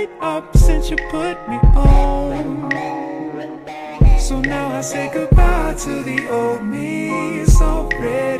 right up since you put me on. So now I say goodbye to the old me. It's already